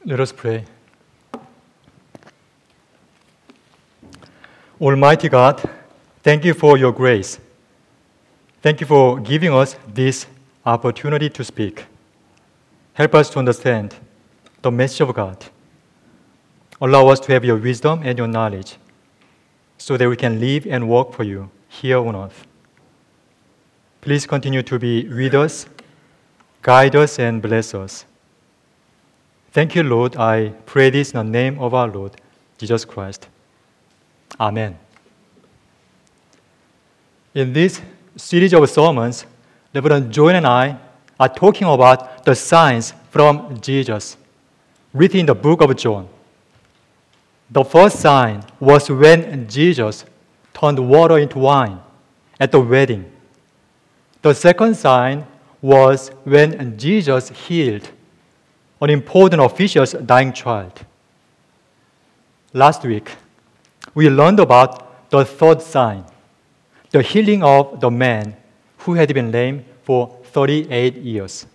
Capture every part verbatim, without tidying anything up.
Let us pray. Almighty God, thank you for your grace. Thank you for giving us this opportunity to speak. Help us to understand the message of God. Allow us to have your wisdom and your knowledge so that we can live and work for you here on earth. Please continue to be with us, guide us, and bless us. Thank you, Lord. I pray this in the name of our Lord, Jesus Christ. Amen. In this series of sermons, Reverend Joan and I are talking about the signs from Jesus, written in the book of John. The first sign was when Jesus turned water into wine at the wedding. The second sign was when Jesus healed an important official's dying child. Last week, we learned about the third sign, the healing of the man who had been lame for thirty-eight years.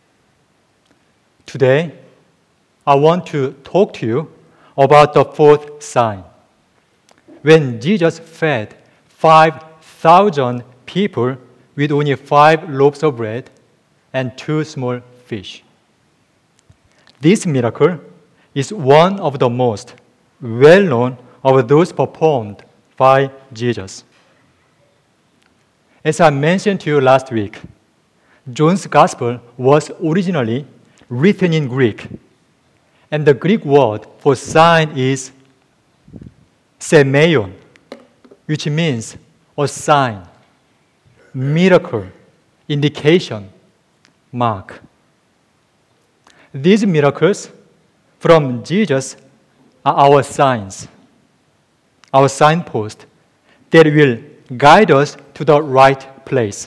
Today, I want to talk to you about the fourth sign, when Jesus fed five thousand people with only five loaves of bread and two small fish. This miracle is one of the most well-known of those performed by Jesus. As I mentioned to you last week, John's Gospel was originally written in Greek, and the Greek word for sign is semeion, which means a sign, miracle, indication, mark. These miracles from Jesus are our signs, our signpost that will guide us to the right place.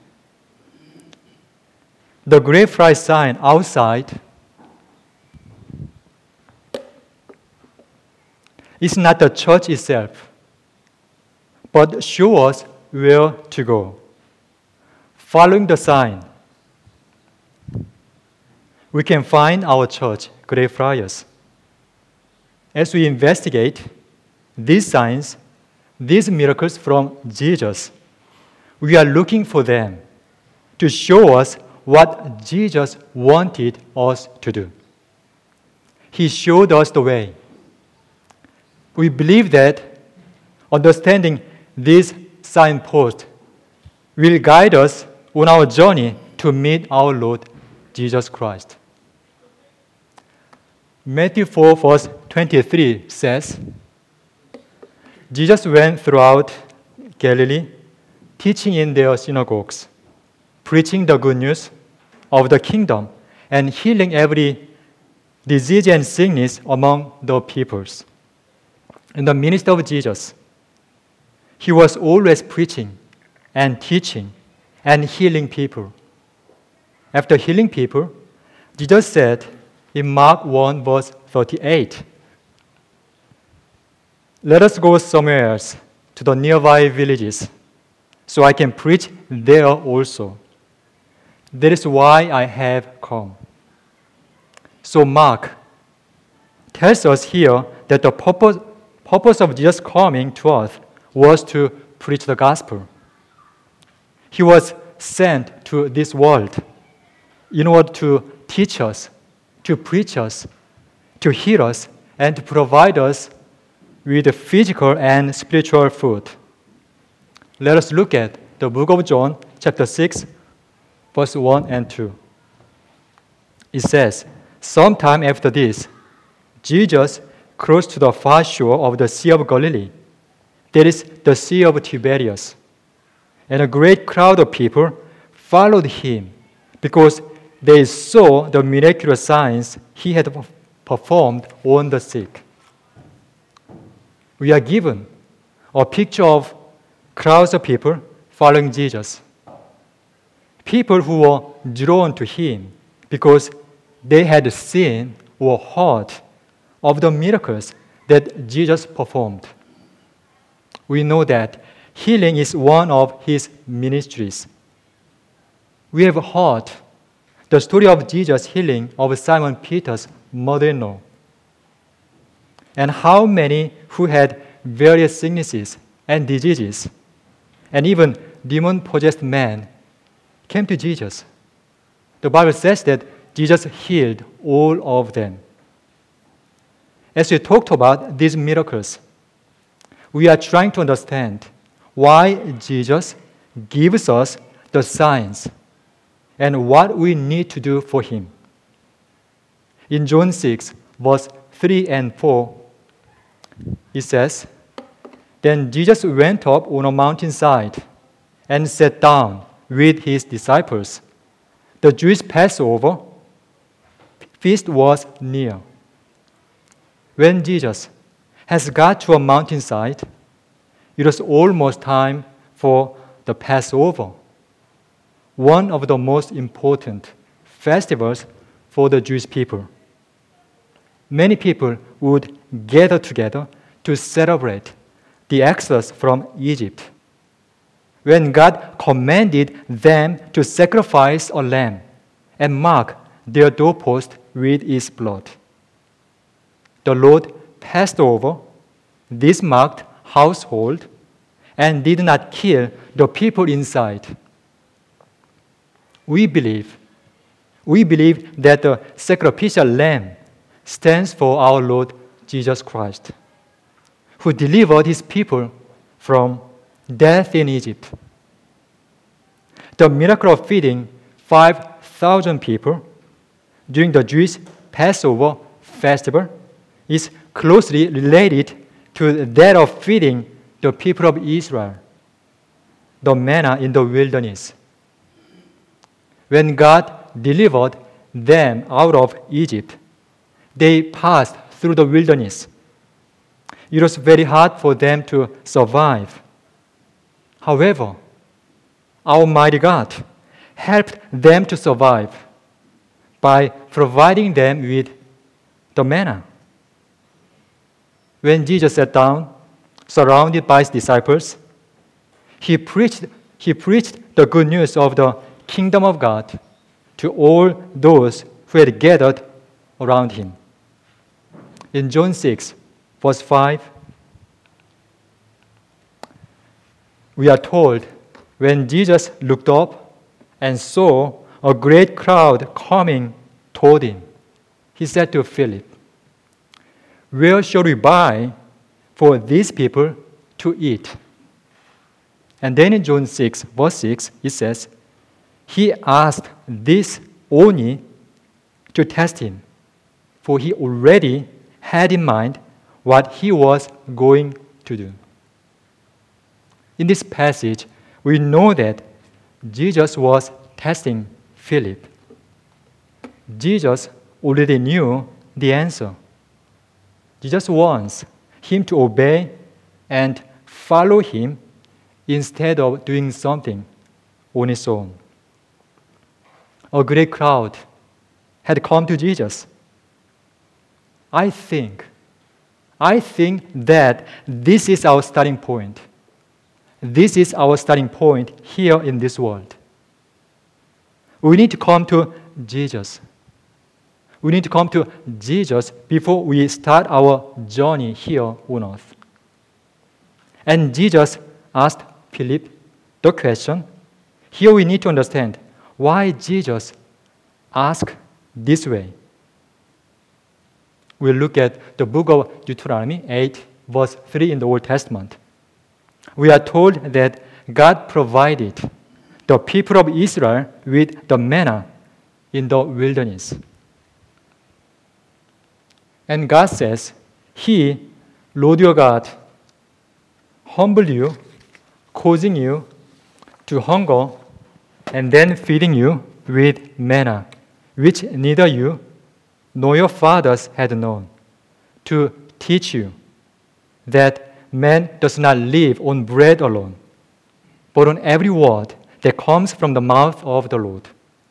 The grapevine sign outside is not the church itself, but shows us where to go. Following the sign, we can find our church, Greyfriars. As we investigate these signs, these miracles from Jesus, we are looking for them to show us what Jesus wanted us to do. He showed us the way. We believe that understanding these signposts will guide us on our journey to meet our Lord Jesus Christ. Matthew four, verse twenty-three says, Jesus went throughout Galilee, teaching in their synagogues, preaching the good news of the kingdom, and healing every disease and sickness among the peoples. In the ministry of Jesus, he was always preaching and teaching and healing people. After healing people, Jesus said in Mark one, verse thirty-eight, "Let us go somewhere else, to the nearby villages, so I can preach there also. That is why I have come." So Mark tells us here that the purpose, purpose of Jesus coming to earth was to preach the gospel. He was sent to this world in order to teach us, to preach us, to heal us, and to provide us with physical and spiritual food. Let us look at the book of John, chapter six, verse one and two. It says, "Sometime after this, Jesus crossed to the far shore of the Sea of Galilee, that is, the Sea of Tiberias. And a great crowd of people followed him because they saw the miraculous signs he had performed on the sick." We are given a picture of crowds of people following Jesus. People who were drawn to him because they had seen or heard of the miracles that Jesus performed. We know that healing is one of his ministries. We have heard the story of Jesus' healing of Simon Peter's mother-in-law. And how many who had various sicknesses and diseases, and even demon-possessed men, came to Jesus. The Bible says that Jesus healed all of them. As we talked about these miracles, we are trying to understand why Jesus gives us the signs and what we need to do for Him. In John six, verse three and four, it says, "Then Jesus went up on a mountainside and sat down with His disciples. The Jewish Passover feast was near." When Jesus has got to a mountainside, it was almost time for the Passover, one of the most important festivals for the Jewish people. Many people would gather together to celebrate the exodus from Egypt, when God commanded them to sacrifice a lamb and mark their doorpost with its blood. The Lord passed over this marked household and did not kill the people inside. We believe, we believe that the sacrificial lamb stands for our Lord Jesus Christ, who delivered His people from death in Egypt. The miracle of feeding five thousand people during the Jewish Passover festival is closely related to that of feeding the people of Israel, the manna in the wilderness. When God delivered them out of Egypt, they passed through the wilderness. It was very hard for them to survive. However, Almighty God helped them to survive by providing them with the manna. When Jesus sat down, surrounded by His disciples, He preached, he preached the good news of the kingdom of God to all those who had gathered around Him. In John six, verse five, we are told, when Jesus looked up and saw a great crowd coming toward Him, He said to Philip, "Where shall we buy for these people to eat?" And then in John six, verse six, it says, He asked this only to test Him, for He already had in mind what He was going to do. In this passage, we know that Jesus was testing Philip. Jesus already knew the answer. Jesus wants him to obey and follow Him instead of doing something on his own. A great crowd had come to Jesus. I think, I think that this is our starting point. This is our starting point here in this world. We need to come to Jesus. We need to come to Jesus before we start our journey here on earth. And Jesus asked Philip the question. Here we need to understand why Jesus asked this way. We'll look at the book of Deuteronomy eight, verse three in the Old Testament. We are told that God provided the people of Israel with the manna in the wilderness. And God says, He, Lord your God, humbled you, causing you to hunger, and then feeding you with manna, which neither you nor your fathers had known, to teach you that man does not live on bread alone, but on every word that comes from the mouth of the Lord.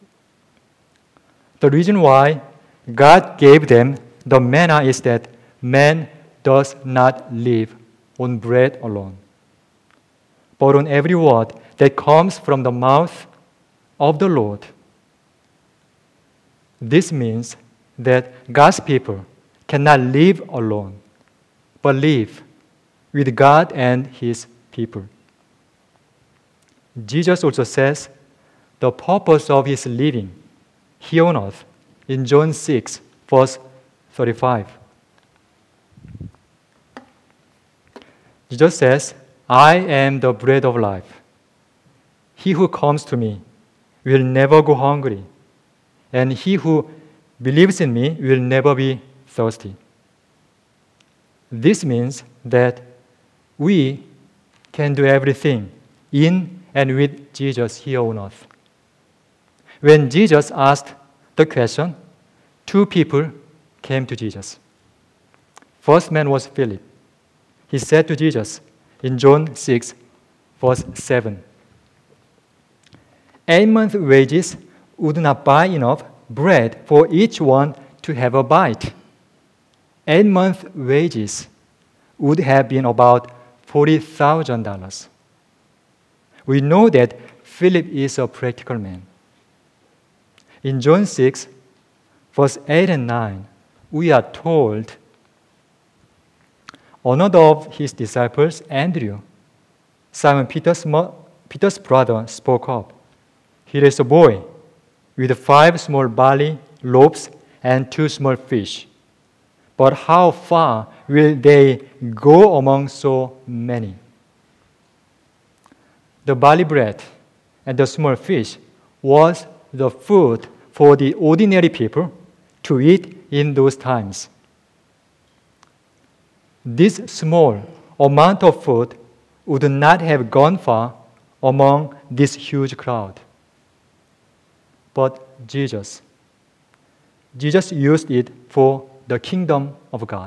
The reason why God gave them the manna is that man does not live on bread alone, but on every word that comes from the mouth of the Lord. This means that God's people cannot live alone, but live with God and His people. Jesus also says the purpose of His living here on earth in John six, verse thirty-five. Jesus says, I am the bread of life. He who comes to me will never go hungry, and he who believes in me will never be thirsty. This means that we can do everything in and with Jesus here on earth. When Jesus asked the question, two people came to Jesus. First man was Philip. He said to Jesus in John six, verse seven, Eight months' wages would not buy enough bread for each one to have a bite. Eight months' wages would have been about forty thousand dollars. We know that Philip is a practical man. In John six, verse eight and nine, we are told another of his disciples, Andrew, Simon Peter's, Peter's brother, spoke up. Here is a boy with five small barley loaves and two small fish. But how far will they go among so many? The barley bread and the small fish was the food for the ordinary people to eat in those times. This small amount of food would not have gone far among this huge crowd. But Jesus, Jesus used it for the kingdom of God.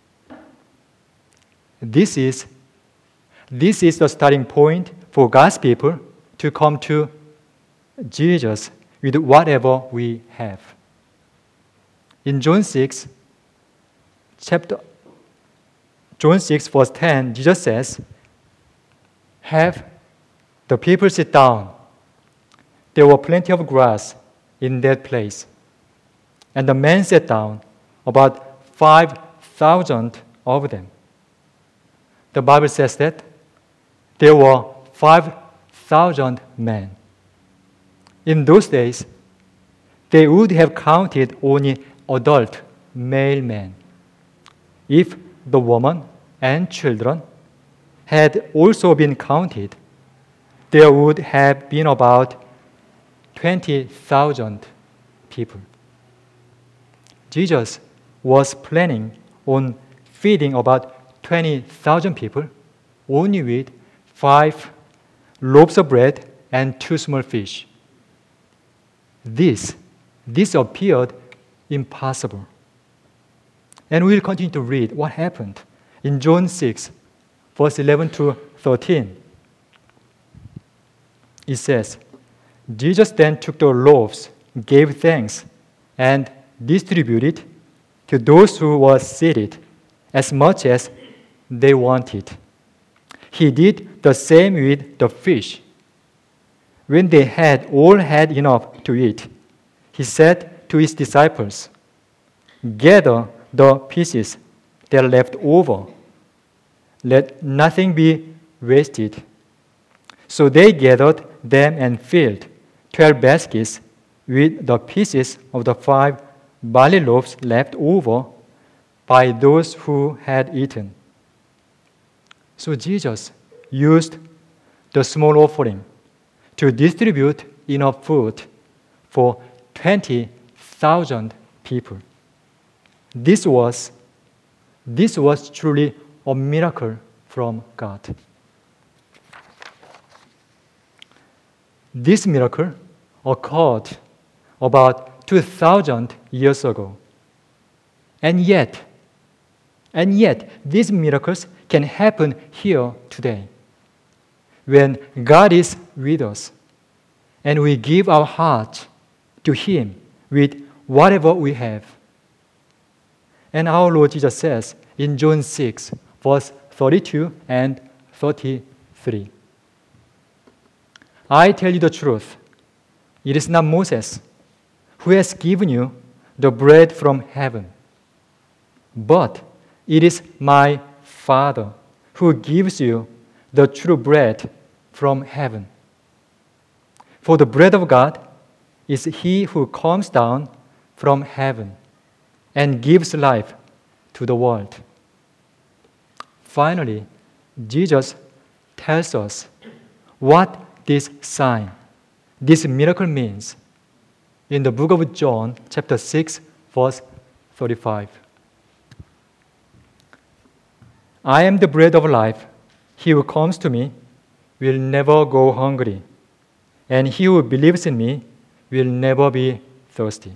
This is, this is the starting point for God's people to come to Jesus with whatever we have. In John six, chapter John six, verse ten, Jesus says, have the people sit down. There were plenty of grass in that place. And the men sat down, about five thousand of them. The Bible says that there were five thousand men. In those days, they would have counted only adult male men. If the women and children had also been counted, there would have been about twenty thousand people. Jesus was planning on feeding about twenty thousand people only with five loaves of bread and two small fish. This, this appeared impossible. And we'll continue to read what happened in John six, verse eleven to thirteen. It says, Jesus then took the loaves, gave thanks, and distributed to those who were seated as much as they wanted. He did the same with the fish. When they had all had enough to eat, he said to his disciples, gather the pieces that are left over. Let nothing be wasted. So they gathered them and filled twelve baskets with the pieces of the five barley loaves left over by those who had eaten. So Jesus used the small offering to distribute enough food for twenty thousand people. This was, this was truly a miracle from God. This miracle occurred about two thousand years ago. And yet, and yet, these miracles can happen here today. When God is with us and we give our heart to Him with whatever we have. And our Lord Jesus says in John six, verse thirty-two and thirty-three, I tell you the truth, it is not Moses who has given you the bread from heaven, but it is my Father who gives you the true bread from heaven. For the bread of God is he who comes down from heaven and gives life to the world. Finally, Jesus tells us what this sign, this miracle means in the book of John, chapter six, verse thirty-five. I am the bread of life. He who comes to me will never go hungry, and he who believes in me will never be thirsty.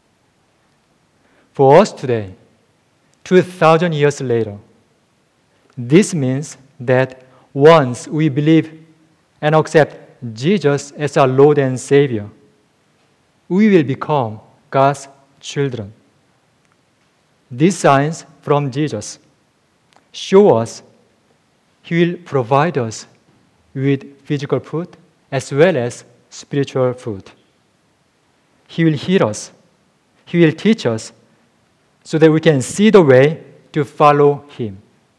For us today, two thousand years later, this means that once we believe and accept Jesus as our Lord and Savior, we will become God's children. These signs from Jesus show us He will provide us with physical food as well as spiritual food. He will heal us. He will teach us so that we can see the way to follow Him.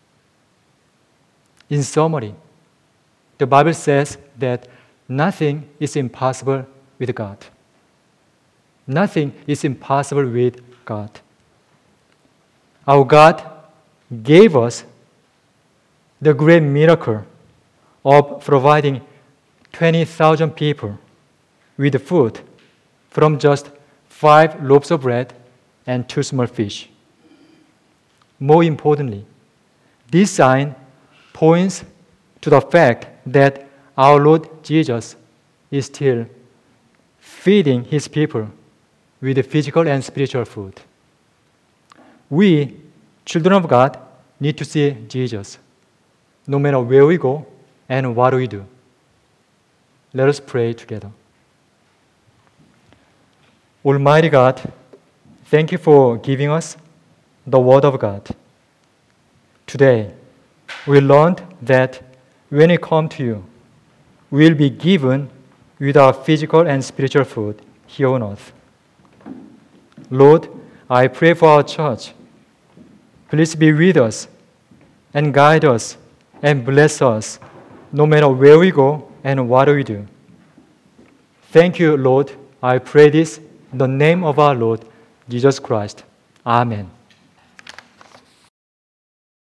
In summary, the Bible says that nothing is impossible with God. Nothing is impossible with God. Our God gave us the great miracle of providing twenty thousand people with food from just five loaves of bread and two small fish. More importantly, this sign points to the fact that our Lord Jesus is still feeding His people with physical and spiritual food. We, children of God, need to see Jesus, no matter where we go and what we do. Let us pray together. Almighty God, thank you for giving us the Word of God. Today, we learned that when we come to you, we will be given with our physical and spiritual food here on earth. Lord, I pray for our church. Please be with us and guide us and bless us no matter where we go and what we do. Thank you, Lord. I pray this in the name of our Lord Jesus Christ. Amen.